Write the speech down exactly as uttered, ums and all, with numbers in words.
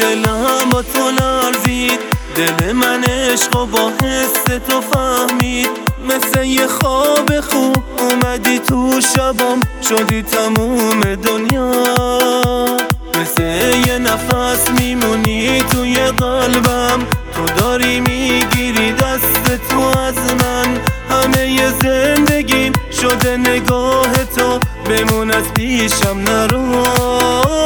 دلم با تو لرزید، دل من عشق و با حس تو فهمید. مثل یه خواب خوب اومدی تو شبام، شدی تموم دنیا. مثل یه نفس میمونی توی قلبم، تو داری میگیری دست تو از من. همه ی زندگیم شده نگاه تو، بمون از پیشم نرو.